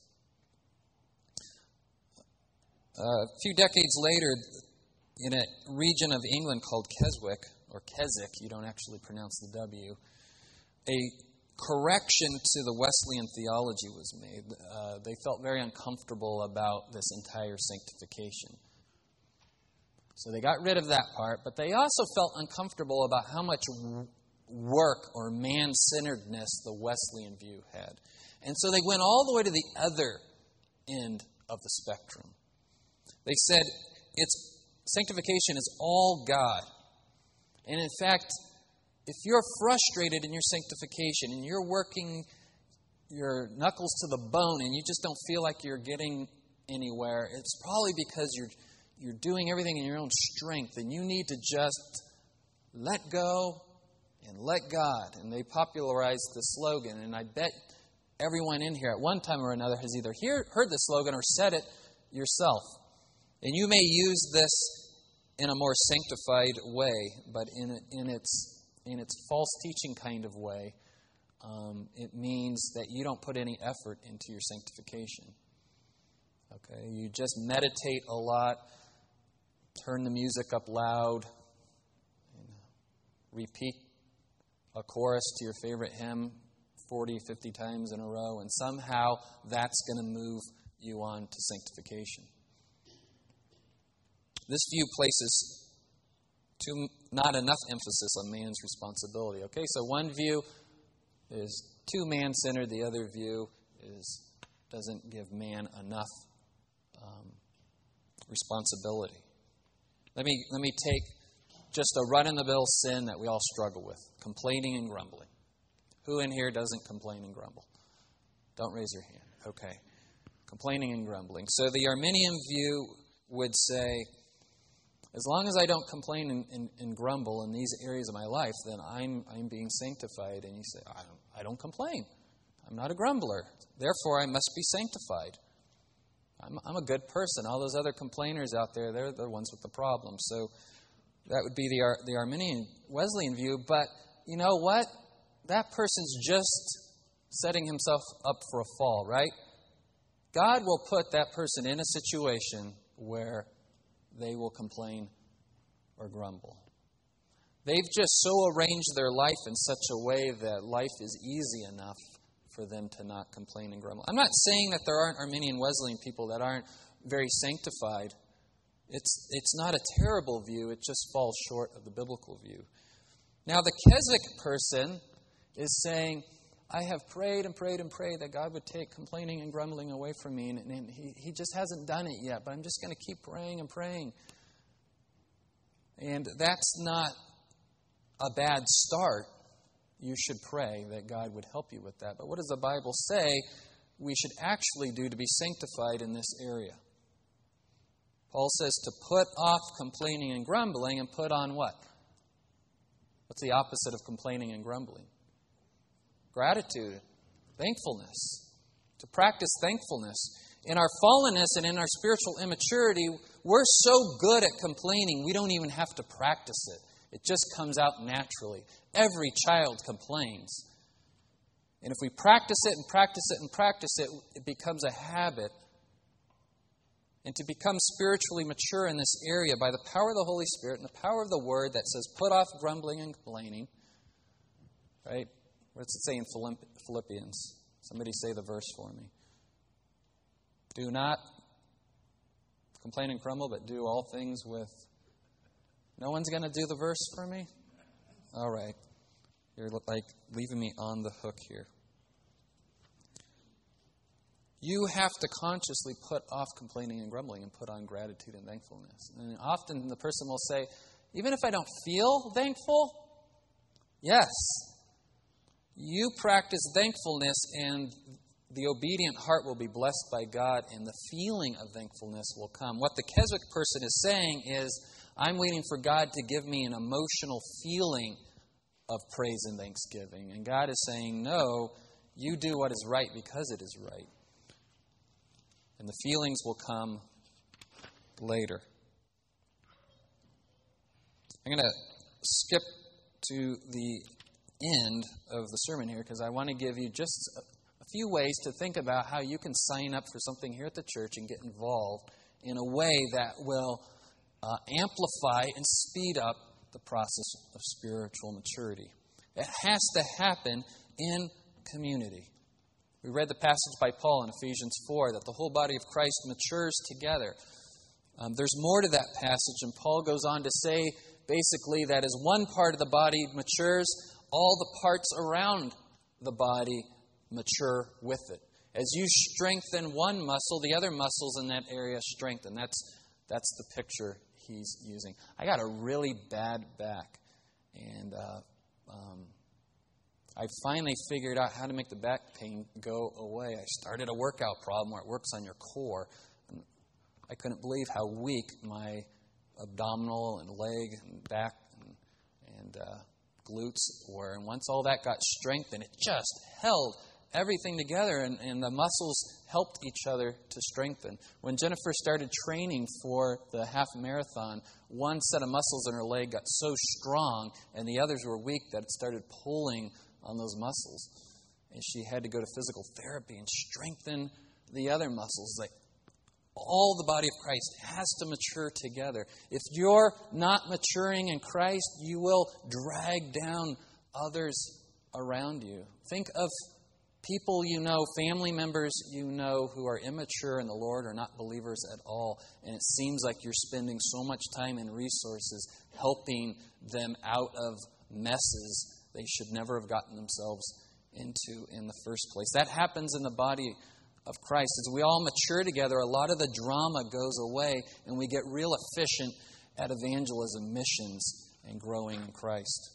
A few decades later, in a region of England called Keswick, or Keswick, you don't actually pronounce the W, a correction to the Wesleyan theology was made. They felt very uncomfortable about this entire sanctification. So they got rid of that part, but they also felt uncomfortable about how much work or man-centeredness the Wesleyan view had. And so they went all the way to the other end of the spectrum. They said sanctification is all God. And in fact, if you're frustrated in your sanctification and you're working your knuckles to the bone and you just don't feel like you're getting anywhere, it's probably because you're doing everything in your own strength and you need to just let go and let God. And they popularized the slogan, and I bet everyone in here at one time or another has either heard the slogan or said it yourself. And you may use this in a more sanctified way, but in its false teaching kind of way, it means that you don't put any effort into your sanctification. Okay, you just meditate a lot, turn the music up loud, repeat a chorus to your favorite hymn 40, 50 times in a row, and somehow that's going to move you on to sanctification. This view places not enough emphasis on man's responsibility. Okay, so one view is too man-centered. The other view doesn't give man enough responsibility. Let me take just a run-in-the-mill sin that we all struggle with: complaining and grumbling. Who in here doesn't complain and grumble? Don't raise your hand. Okay, complaining and grumbling. So the Arminian view would say, as long as I don't complain and grumble in these areas of my life, then I'm being sanctified. And you say, I don't complain. I'm not a grumbler. Therefore, I must be sanctified. I'm a good person. All those other complainers out there, they're the ones with the problem. So that would be the Arminian Wesleyan view. But you know what? That person's just setting himself up for a fall, right? God will put that person in a situation where they will complain or grumble. They've just so arranged their life in such a way that life is easy enough for them to not complain and grumble. I'm not saying that there aren't Arminian Wesleyan people that aren't very sanctified. It's not a terrible view. It just falls short of the biblical view. Now, the Keswick person is saying, I have prayed and prayed and prayed that God would take complaining and grumbling away from me, and he just hasn't done it yet, but I'm just going to keep praying and praying. And that's not a bad start. You should pray that God would help you with that. But what does the Bible say we should actually do to be sanctified in this area? Paul says to put off complaining and grumbling and put on what? What's the opposite of complaining and grumbling? Gratitude, thankfulness. To practice thankfulness. In our fallenness and in our spiritual immaturity, we're so good at complaining, we don't even have to practice it. It just comes out naturally. Every child complains. And if we practice it and practice it and practice it, it becomes a habit. And to become spiritually mature in this area by the power of the Holy Spirit and the power of the Word that says, put off grumbling and complaining. Right? What's it say in Philippians? Somebody say the verse for me. Do not complain and grumble, but do all things with... No one's going to do the verse for me? All right. You're like leaving me on the hook here. You have to consciously put off complaining and grumbling and put on gratitude and thankfulness. And often the person will say, even if I don't feel thankful, yes. You practice thankfulness and the obedient heart will be blessed by God and the feeling of thankfulness will come. What the Keswick person is saying is, I'm waiting for God to give me an emotional feeling of praise and thanksgiving. And God is saying, no, you do what is right because it is right. And the feelings will come later. I'm going to skip to the end of the sermon here because I want to give you just a few ways to think about how you can sign up for something here at the church and get involved in a way that will amplify and speed up the process of spiritual maturity. It has to happen in community. We read the passage by Paul in Ephesians 4 that the whole body of Christ matures together. There's more to that passage, and Paul goes on to say basically that as one part of the body matures, all the parts around the body mature with it. As you strengthen one muscle, the other muscles in that area strengthen. That's the picture he's using. I got a really bad back, and I finally figured out how to make the back pain go away. I started a workout problem where it works on your core. And I couldn't believe how weak my abdominal and leg and back and glutes were. And once all that got strengthened, it just held everything together, and the muscles helped each other to strengthen. When Jennifer started training for the half marathon, one set of muscles in her leg got so strong and the others were weak that it started pulling on those muscles. And she had to go to physical therapy and strengthen the other muscles. Like, all the body of Christ has to mature together. If you're not maturing in Christ, you will drag down others around you. Think of people you know, family members you know who are immature in the Lord or not believers at all. And it seems like you're spending so much time and resources helping them out of messes they should never have gotten themselves into in the first place. That happens in the body of Christ. As we all mature together, a lot of the drama goes away and we get real efficient at evangelism, missions, and growing in Christ.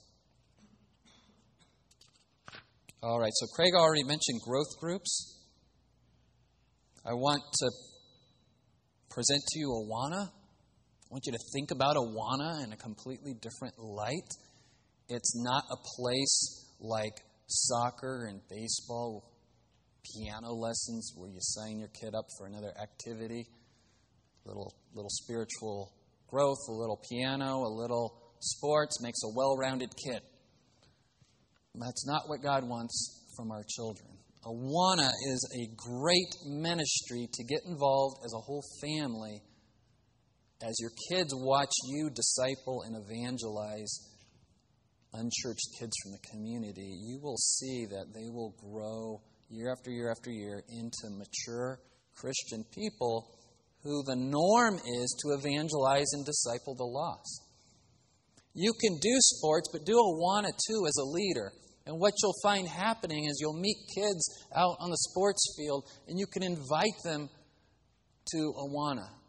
All right, so Craig already mentioned growth groups. I want to present to you Awana. I want you to think about Awana in a completely different light. It's not a place like soccer and baseball, piano lessons where you sign your kid up for another activity, little spiritual growth, a little piano, a little sports makes a well-rounded kid. That's not what God wants from our children. Awana is a great ministry to get involved as a whole family. As your kids watch you disciple and evangelize unchurched kids from the community, you will see that they will grow year after year after year into mature Christian people who the norm is to evangelize and disciple the lost. You can do sports, but do Awana too as a leader. And what you'll find happening is you'll meet kids out on the sports field and you can invite them to Awana.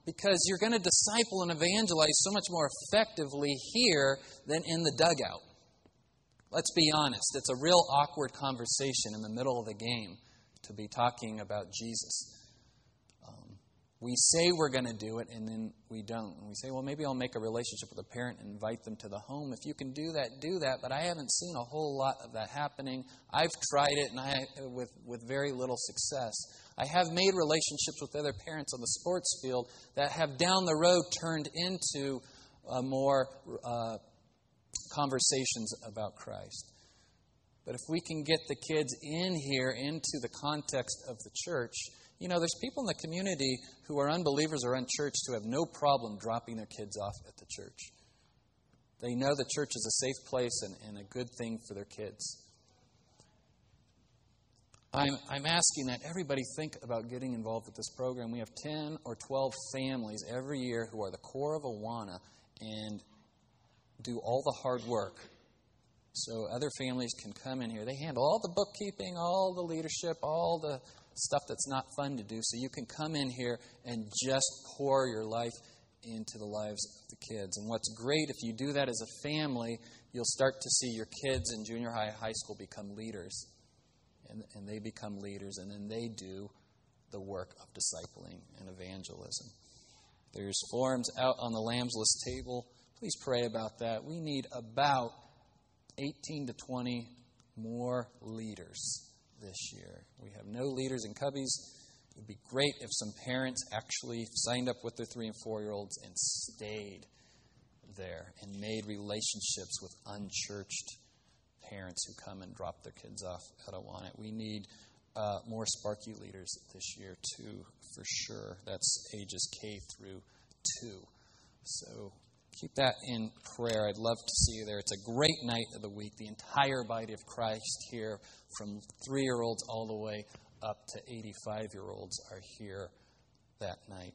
Because you're going to disciple and evangelize so much more effectively here than in the dugout. Let's be honest. It's a real awkward conversation in the middle of the game to be talking about Jesus. We say we're going to do it, and then we don't. And we say, well, maybe I'll make a relationship with a parent and invite them to the home. If you can do that, do that. But I haven't seen a whole lot of that happening. I've tried it, and with very little success. I have made relationships with other parents on the sports field that have down the road turned into more conversations about Christ. But if we can get the kids in here into the context of the church, there's people in the community who are unbelievers or unchurched who have no problem dropping their kids off at the church. They know the church is a safe place and a good thing for their kids. I'm asking that everybody think about getting involved with this program. We have 10 or 12 families every year who are the core of Awana and do all the hard work. So other families can come in here. They handle all the bookkeeping, all the leadership, all the stuff that's not fun to do. So you can come in here and just pour your life into the lives of the kids. And what's great, if you do that as a family, you'll start to see your kids in junior high, high school become leaders. And they become leaders, and then they do the work of discipling and evangelism. There's forms out on the Lamb's List table. Please pray about that. We need about 18 to 20 more leaders this year. We have no leaders in Cubbies. It would be great if some parents actually signed up with their 3 and 4-year-olds and stayed there and made relationships with unchurched parents who come and drop their kids off at Awana. We need more Sparky leaders this year too, for sure. That's ages K through 2. So keep that in prayer. I'd love to see you there. It's a great night of the week. The entire body of Christ here, from 3-year-olds all the way up to 85-year-olds, are here that night.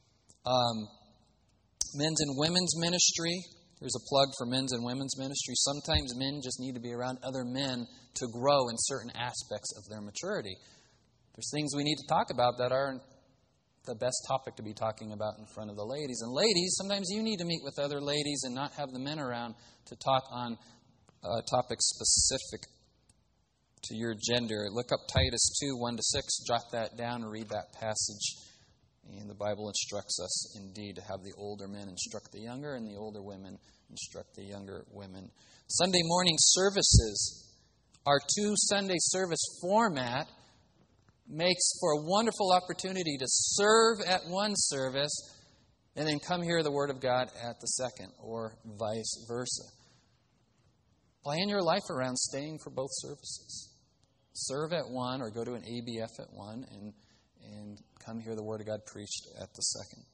Men's and women's ministry. There's a plug for men's and women's ministry. Sometimes men just need to be around other men to grow in certain aspects of their maturity. There's things we need to talk about that aren't the best topic to be talking about in front of the ladies. And ladies, sometimes you need to meet with other ladies and not have the men around to talk on topics specific to your gender. Look up Titus 2, 1-6, jot that down and read that passage. And the Bible instructs us indeed to have the older men instruct the younger and the older women instruct the younger women. Sunday morning services, our 2 Sunday service format, makes for a wonderful opportunity to serve at one service and then come hear the Word of God at the second, or vice versa. Plan your life around staying for both services. Serve at one or go to an ABF at one and come hear the Word of God preached at the second.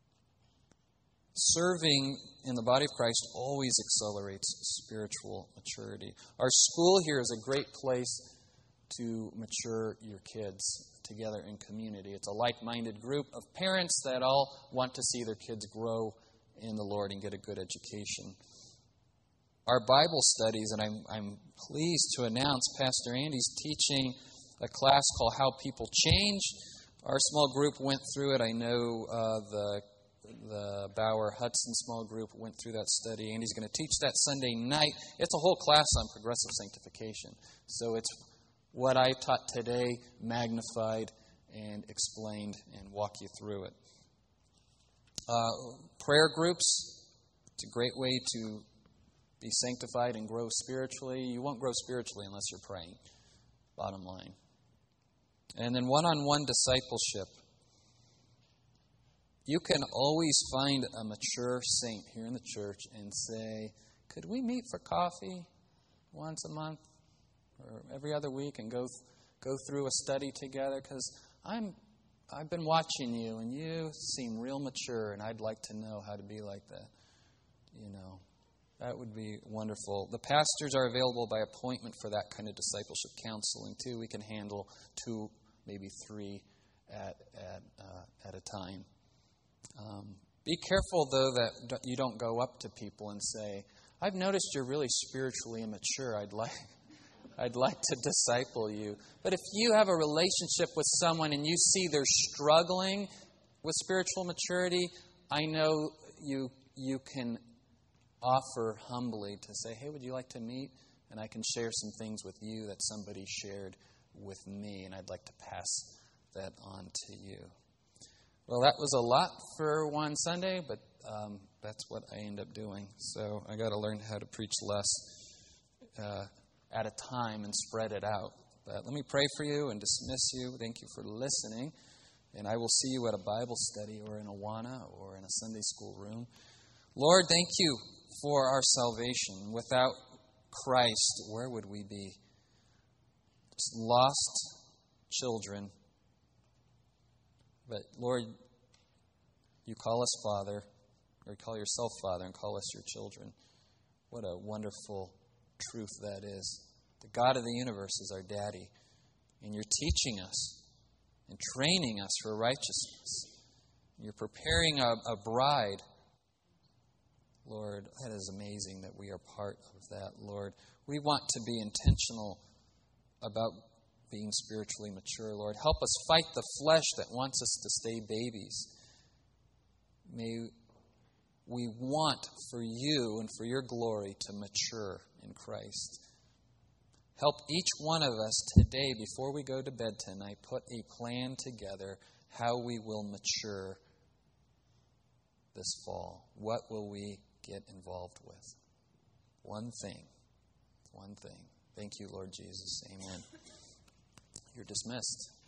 Serving in the body of Christ always accelerates spiritual maturity. Our school here is a great place to mature your kids together in community. It's a like-minded group of parents that all want to see their kids grow in the Lord and get a good education. Our Bible studies, and I'm pleased to announce Pastor Andy's teaching a class called How People Change. Our small group went through it. I know the Bauer-Hudson small group went through that study. Andy's going to teach that Sunday night. It's a whole class on progressive sanctification. So it's what I taught today, magnified and explained, and walk you through it. Prayer groups, it's a great way to be sanctified and grow spiritually. You won't grow spiritually unless you're praying, bottom line. And then one-on-one discipleship. You can always find a mature saint here in the church and say, could we meet for coffee once a month or every other week and go through a study together? Because I've been watching you and you seem real mature and I'd like to know how to be like that. That would be wonderful. The pastors are available by appointment for that kind of discipleship counseling too. We can handle 2, maybe 3 at a time. Be careful, though, that you don't go up to people and say, I've noticed you're really spiritually immature. I'd like to disciple you. But if you have a relationship with someone and you see they're struggling with spiritual maturity, I know you can offer humbly to say, hey, would you like to meet? And I can share some things with you that somebody shared with me, and I'd like to pass that on to you. Well, that was a lot for one Sunday, but that's what I end up doing. So I got to learn how to preach less at a time and spread it out. But let me pray for you and dismiss you. Thank you for listening. And I will see you at a Bible study or in Awana or in a Sunday school room. Lord, thank you for our salvation. Without Christ, where would we be? Just lost children. But Lord, you call us Father, or call yourself Father and call us your children. What a wonderful truth that is. The God of the universe is our daddy. And you're teaching us and training us for righteousness. You're preparing a bride. Lord, that is amazing that we are part of that, Lord. We want to be intentional about being spiritually mature, Lord. Help us fight the flesh that wants us to stay babies. May we want for you and for your glory to mature in Christ. Help each one of us today, before we go to bed tonight, put a plan together how we will mature this fall. What will we get involved with? One thing. One thing. Thank you, Lord Jesus. Amen. You're dismissed.